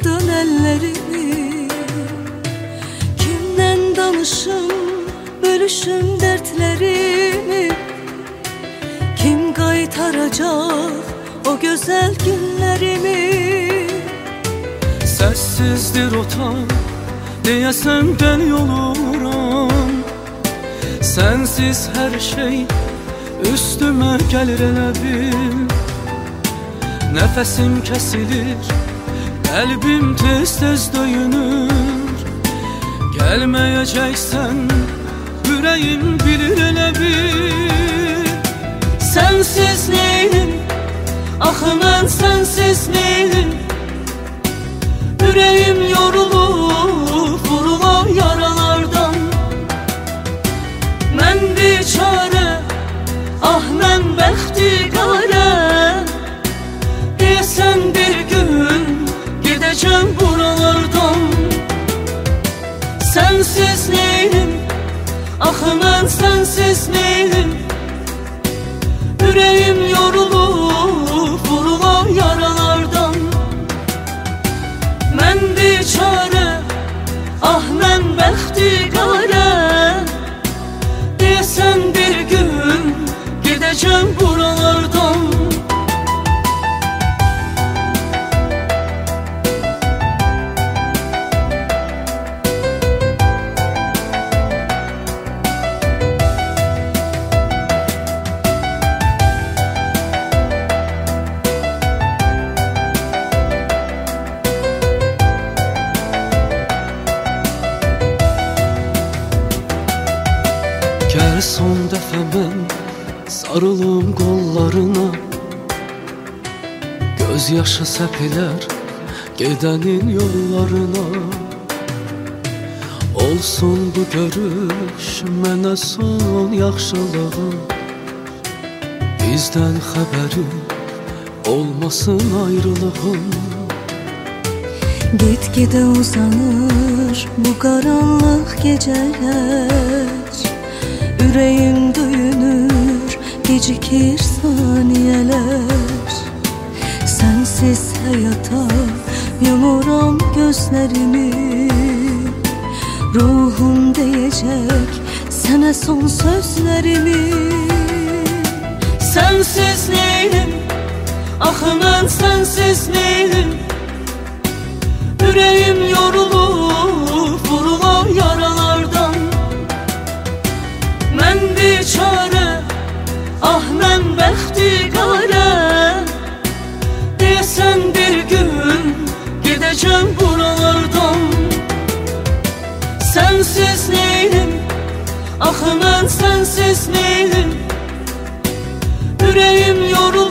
qadın əllərimi, kimdən danışım, bölüşüm dərdlərimi, kim qaytaracaq o gözəl günlərimi? Səssizdir otaq, deyəsən dəli oluram. Sənsiz hər şey üstümə gəlir elə bil. Nəfəsim kəsilir, qəlbim tez-tez döyünür. Gəlməyəcəksən, ürəyim bilir elə bil. Sənsiz neyim, axı mən sənsiz neyim? Ürəyim yorulur, vurulan yaralardan. Mən biçarə, ah mən bəxtiqarə. Deyəsən bir gün gedəcəm buralardan. Sənsiz neyim, axı mən sənsiz neyim? Ürəyim yorulur, vurulan yaralardan. Mən biçarə, ah mən bəxtiqarə. Deyəsən bir gün gedəcəm buralardan. Gəl son dəfə mən sarılım qollarına. Göz yaşı səpilər gedənin yollarına. Olsun bu görüş mənə son yaxşılığın. Bizdən xəbəri olmasın ayrılığın. Get-gedə uzanır bu qaranlıq gecələr. Ürəyim döyünür, gecikir saniyələr. Sənsiz həyata yumuram gözlərimi. Ruhum deyəcək sənə son sözlərimi. Sənsiz neyim, axı mən sənsiz neyim? Ürəyim yorulur, vurulan yaralardan. Mən biçarə, ah mən bəxtiqarə. Deyəsən bir gün gedəcəm buralardan. Sənsiz neyim, axı mən sənsiz neyim? Ürəyim yorulur.